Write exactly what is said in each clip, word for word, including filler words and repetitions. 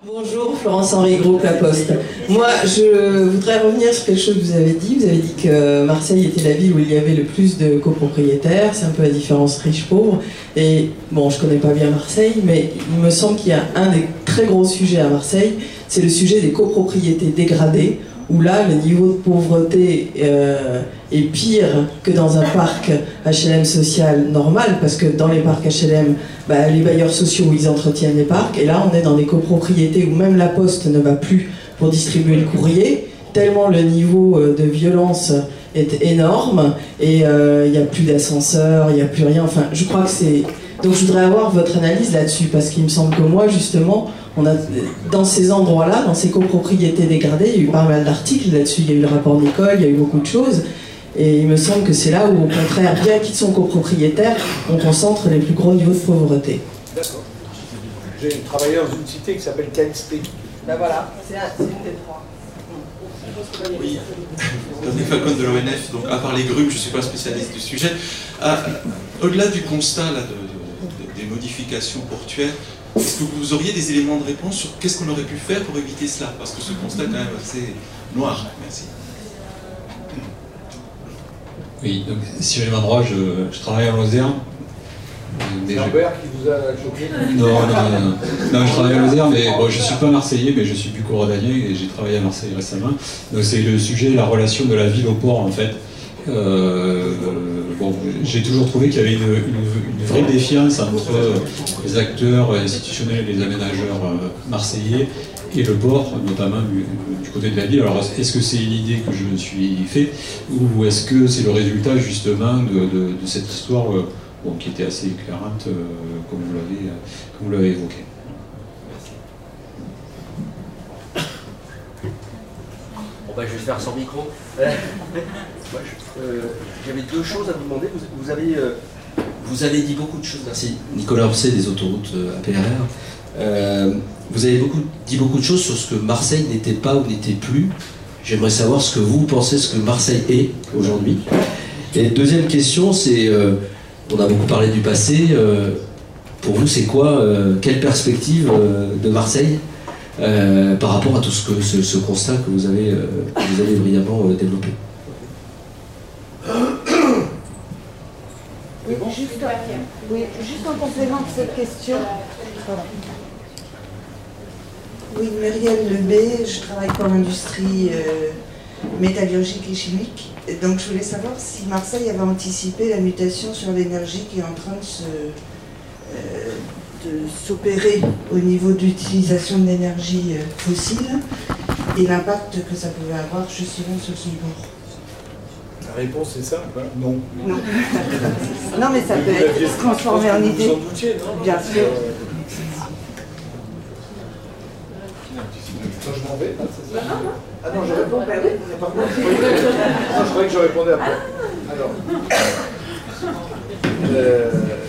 Bonjour, Florence-Henri, Groupe La Poste. Moi, je voudrais revenir sur quelque chose que vous avez dit. Vous avez dit que Marseille était la ville où il y avait le plus de copropriétaires. C'est un peu la différence riche-pauvre. Et bon, je connais pas bien Marseille, mais il me semble qu'il y a un des très gros sujets à Marseille, c'est le sujet des copropriétés dégradées, où là, le niveau de pauvreté euh, est pire que dans un parc H L M social normal, parce que dans les parcs H L M, bah, les bailleurs sociaux, ils entretiennent les parcs, et là, on est dans des copropriétés où même la Poste ne va plus pour distribuer le courrier, tellement le niveau de violence est énorme, et il euh, n'y a plus d'ascenseur, il n'y a plus rien, enfin, je crois que c'est... Donc je voudrais avoir votre analyse là-dessus, parce qu'il me semble que moi, justement, on a, dans ces endroits-là, dans ces copropriétés dégradées, il y a eu pas mal d'articles là-dessus, il y a eu le rapport Nicole, il y a eu beaucoup de choses, et il me semble que c'est là où, au contraire, bien qu'ils sont copropriétaires, on concentre les plus gros niveaux de pauvreté. D'accord. J'ai travaillé dans une cité qui s'appelle Calixté. Ben voilà, c'est une des trois. Oui, Tony Falcon de l'O N F, donc à part les grumes, je ne suis pas spécialiste du sujet. Euh, Au-delà du constat là, de, de, des modifications portuaires, est-ce que vous auriez des éléments de réponse sur qu'est-ce qu'on aurait pu faire pour éviter cela? Parce que ce constat est quand même assez noir. Merci. Oui, donc Cyril Mandroit, je, je travaille en Lozère. C'est Lambert qui vous a choqué? Non, non, non, non. Non, je travaille en Lozère, mais bon, je ne suis pas marseillais, mais je suis bucco-rhodanien et j'ai travaillé à Marseille récemment. Donc c'est le sujet, la relation de la ville au port, en fait. Euh, bon, j'ai toujours trouvé qu'il y avait une, une, une vraie défiance entre les acteurs institutionnels et les aménageurs marseillais et le port, notamment du, du côté de la ville. Alors, est-ce que c'est une idée que je me suis fait, ou est-ce que c'est le résultat justement de, de, de cette histoire euh, bon, qui était assez éclairante, euh, comme vous l'avez comme vous l'avez évoqué. Bon, ben, je vais faire sans micro. Euh, euh, J'avais deux choses à vous demander. Vous, vous, avez, euh, vous avez dit beaucoup de choses. Merci. Nicolas Orcet des autoroutes A P R R. Euh, vous avez beaucoup, dit beaucoup de choses sur ce que Marseille n'était pas ou n'était plus. J'aimerais savoir ce que vous pensez, ce que Marseille est aujourd'hui. Et deuxième question, c'est, euh, on a beaucoup parlé du passé. Euh, pour vous, c'est quoi, euh, quelle perspective euh, de Marseille euh, par rapport à tout ce, que, ce, ce constat que vous avez, euh, que vous avez brillamment euh, développé? Oui, juste, oui, juste en complément de cette question. Pardon. Oui, Muriel Lebé, je travaille pour l'industrie euh, métallurgique et chimique. Et donc je voulais savoir si Marseille avait anticipé la mutation sur l'énergie qui est en train de se, euh, de s'opérer au niveau d'utilisation de l'énergie euh, fossile et l'impact que ça pouvait avoir justement sur son bord. La réponse est simple, hein? Non. Non. Non, mais ça peut être transformé en idée. Vous en doutiez, non? Bien sûr. Je m'en vais, c'est ça? Non, non. Ah non, je réponds. Bah oui. Pardon. Non, je croyais que je répondais après. Alors, euh,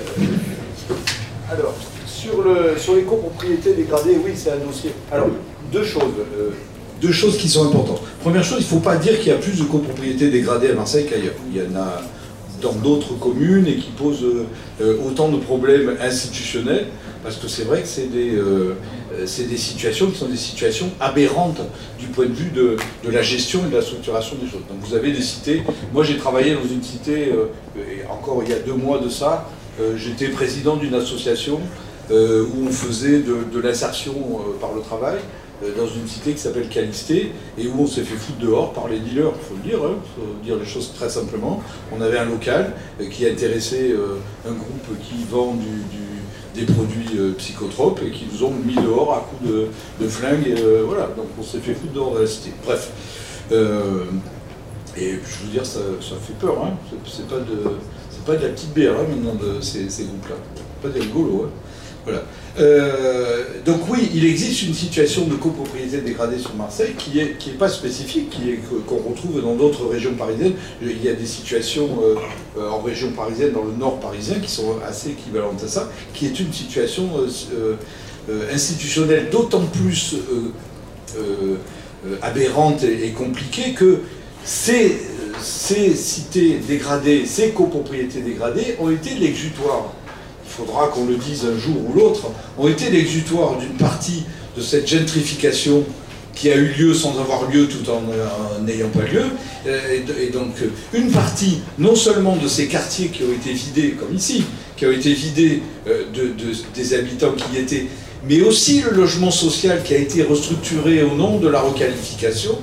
alors sur, le, sur les copropriétés dégradées, oui, c'est un dossier. Alors, deux choses. Euh, deux choses qui sont importantes. Première chose, il ne faut pas dire qu'il y a plus de copropriétés dégradées à Marseille qu'ailleurs. Il y en a dans d'autres communes et qui posent euh, autant de problèmes institutionnels, parce que c'est vrai que c'est des, euh, c'est des situations qui sont des situations aberrantes du point de vue de, de la gestion et de la structuration des choses. Donc vous avez des cités, moi j'ai travaillé dans une cité, euh, et encore il y a deux mois de ça, euh, j'étais président d'une association euh, où on faisait de, de l'insertion euh, par le travail, dans une cité qui s'appelle Calixté, et où on s'est fait foutre dehors par les dealers, il faut le dire, il hein, faut dire les choses très simplement. On avait un local qui intéressait euh, un groupe qui vend du, du, des produits euh, psychotropes et qui nous ont mis dehors à coups de, de flingue, et euh, voilà, donc on s'est fait foutre dehors de la cité. Bref, euh, et je veux dire, ça, ça fait peur, hein. C'est pas, pas de la petite bière hein, maintenant de ces, ces groupes-là, pas des rigolos, hein. Voilà. Euh, donc oui, il existe une situation de copropriété dégradée sur Marseille qui n'est qui est pas spécifique, qui est qu'on retrouve dans d'autres régions parisiennes. Il y a des situations euh, en région parisienne, dans le nord parisien, qui sont assez équivalentes à ça, qui est une situation euh, euh, institutionnelle d'autant plus euh, euh, aberrante et, et compliquée que ces, ces cités dégradées, ces copropriétés dégradées ont été l'exutoire. Il faudra qu'on le dise un jour ou l'autre, ont été l'exutoire d'une partie de cette gentrification qui a eu lieu sans avoir lieu tout en n'ayant pas lieu. Et donc une partie, non seulement de ces quartiers qui ont été vidés, comme ici, qui ont été vidés de, de, des habitants qui y étaient, mais aussi le logement social qui a été restructuré au nom de la requalification,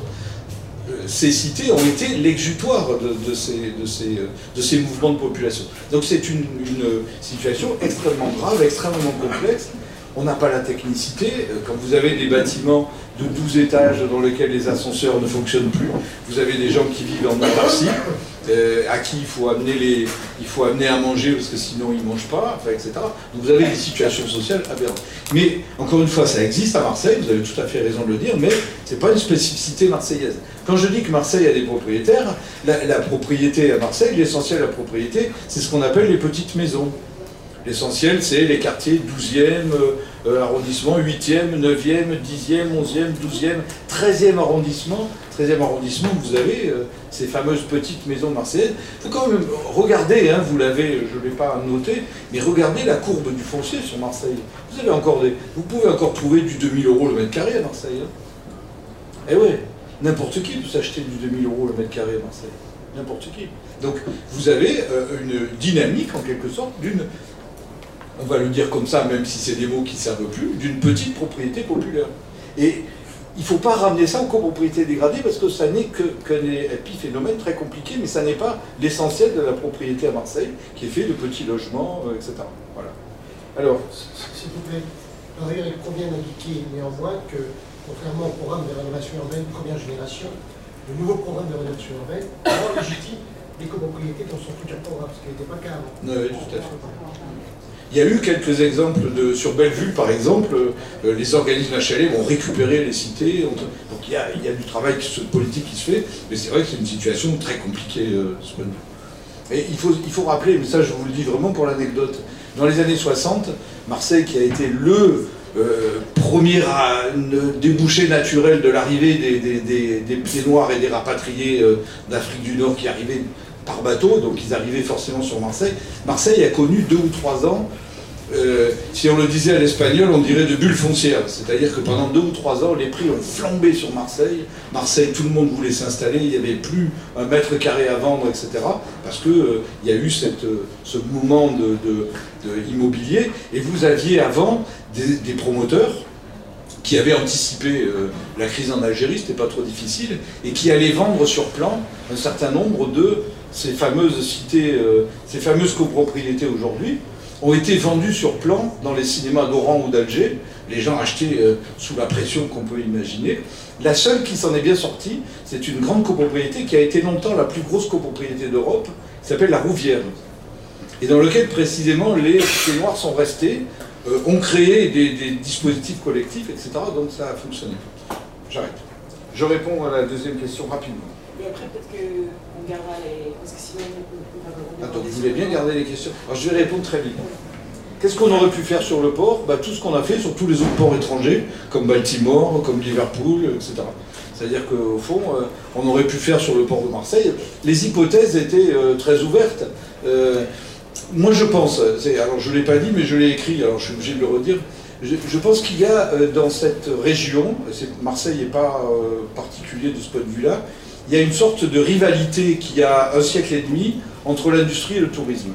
ces cités ont été l'exutoire de, de, ces, de, ces, de ces mouvements de population. Donc c'est une, une situation extrêmement grave, extrêmement complexe. On n'a pas la technicité. Quand vous avez des bâtiments de douze étages dans lesquels les ascenseurs ne fonctionnent plus, vous avez des gens qui vivent en autarcie, euh, à qui il faut, amener les, il faut amener à manger parce que sinon ils ne mangent pas, enfin, et cetera. Donc vous avez des situations sociales aberrantes. Mais encore une fois, ça existe à Marseille, vous avez tout à fait raison de le dire, mais ce n'est pas une spécificité marseillaise. Quand je dis que Marseille a des propriétaires, la, la propriété à Marseille, l'essentiel de la propriété, c'est ce qu'on appelle les petites maisons. L'essentiel, c'est les quartiers douzième euh, arrondissement, huitième, neuvième, dixième, onzième, douzième, treizième arrondissement. treizième arrondissement, vous avez euh, ces fameuses petites maisons marseillaises. Il faut quand même regarder, hein, vous l'avez, je ne l'ai pas noté, mais regardez la courbe du foncier sur Marseille. Vous avez encore des, vous pouvez encore trouver du deux mille euros le mètre carré à Marseille. Hein. Eh ouais, n'importe qui peut s'acheter du deux mille euros le mètre carré à Marseille. N'importe qui. Donc vous avez euh, une dynamique en quelque sorte d'une, on va le dire comme ça, même si c'est des mots qui ne servent plus, d'une petite propriété populaire. Et il ne faut pas ramener ça aux copropriétés dégradées parce que ça n'est qu'un épiphénomène très compliqué, mais ça n'est pas l'essentiel de la propriété à Marseille, qui est fait de petits logements, euh, et cetera. Voilà. Alors, s'il vous plaît, par ailleurs, il convient d'indiquer néanmoins que, contrairement au programme de rénovation urbaine première génération, le nouveau programme de rénovation urbaine rend légitime les copropriétés dans son futur programme, ce qui n'était pas le cas avant. Oui, tout à fait. Il y a eu quelques exemples de, sur Bellevue, par exemple, euh, les organismes H L M vont récupérer les cités. On, donc il y, a, il y a du travail qui, politique qui se fait, mais c'est vrai que c'est une situation très compliquée euh, ce point de vue. Et il faut, il faut rappeler, mais ça je vous le dis vraiment pour l'anecdote, dans les années soixante, Marseille, qui a été le euh, premier à, une, débouché naturel de l'arrivée des, des, des, des pieds noirs et des rapatriés euh, d'Afrique du Nord qui arrivaient par bateau, donc ils arrivaient forcément sur Marseille. Marseille a connu deux ou trois ans, euh, si on le disait à l'espagnol, on dirait de bulle foncière. C'est-à-dire que pendant deux ou trois ans, les prix ont flambé sur Marseille. Marseille, tout le monde voulait s'installer, il n'y avait plus un mètre carré à vendre, et cetera. Parce qu'il euh, y a eu cette, euh, ce mouvement de, de, de immobilier. Et vous aviez avant des, des promoteurs qui avaient anticipé euh, la crise en Algérie, c'était pas trop difficile, et qui allaient vendre sur plan un certain nombre de ces fameuses cités, euh, ces fameuses copropriétés aujourd'hui, ont été vendues sur plan dans les cinémas d'Oran ou d'Alger. Les gens achetaient euh, sous la pression qu'on peut imaginer. La seule qui s'en est bien sortie, c'est une grande copropriété qui a été longtemps la plus grosse copropriété d'Europe, qui s'appelle la Rouvière, et dans lequel précisément les pieds noirs sont restés, euh, ont créé des, des dispositifs collectifs, et cetera. Donc ça a fonctionné. J'arrête. Je réponds à la deuxième question rapidement. Et après, peut-être qu'on gardera les... Parce que sinon, on va... Attends, vous voulez bien garder les questions? Alors, je vais répondre très vite. Qu'est-ce qu'on aurait pu faire sur le port? Bah, tout ce qu'on a fait sur tous les autres ports étrangers, comme Baltimore, comme Liverpool, et cetera. C'est-à-dire qu'au fond, euh, on aurait pu faire sur le port de Marseille. Les hypothèses étaient euh, très ouvertes. Euh, moi, je pense, alors je ne l'ai pas dit, mais je l'ai écrit, alors je suis obligé de le redire. Je, je pense qu'il y a euh, dans cette région, Marseille n'est pas euh, particulier de ce point de vue-là, il y a une sorte de rivalité qui a un siècle et demi entre l'industrie et le tourisme.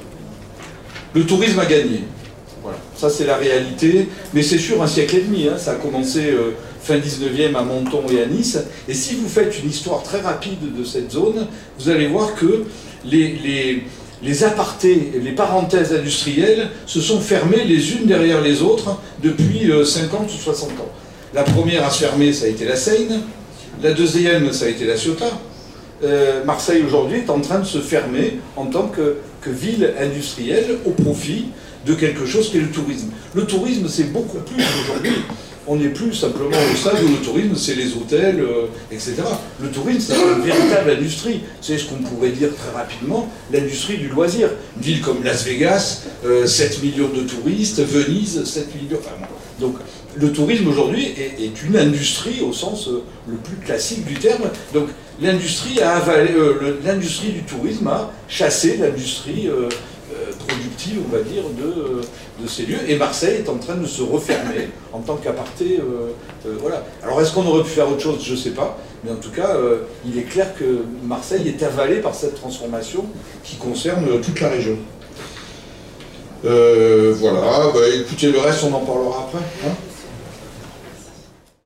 Le tourisme a gagné. Voilà. Ça, c'est la réalité. Mais c'est sûr, un siècle et demi. Hein. Ça a commencé euh, fin dix-neuvième à Menton et à Nice. Et si vous faites une histoire très rapide de cette zone, vous allez voir que les, les, les apartés, les parenthèses industrielles se sont fermées les unes derrière les autres depuis euh, cinquante ou soixante ans. La première à se fermer, ça a été la Seine. La deuxième, ça a été la Ciotat. Euh, Marseille, aujourd'hui, est en train de se fermer en tant que, que ville industrielle au profit de quelque chose qui est le tourisme. Le tourisme, c'est beaucoup plus aujourd'hui. On n'est plus simplement au stade où le tourisme, c'est les hôtels, euh, et cetera. Le tourisme, c'est une véritable industrie. C'est ce qu'on pourrait dire très rapidement, l'industrie du loisir. Une ville comme Las Vegas, euh, sept millions de touristes, Venise, sept millions... Enfin, donc, le tourisme aujourd'hui est, est une industrie au sens euh, le plus classique du terme. Donc l'industrie a avalé, euh, l'industrie du tourisme a chassé l'industrie euh, euh, productive, on va dire, de, de ces lieux. Et Marseille est en train de se refermer en tant qu'aparté. Euh, euh, voilà. Alors est-ce qu'on aurait pu faire autre chose? Je ne sais pas. Mais en tout cas, euh, il est clair que Marseille est avalé par cette transformation qui concerne toute la région. Euh, voilà, bah, écoutez, le reste, on en parlera après. Hein.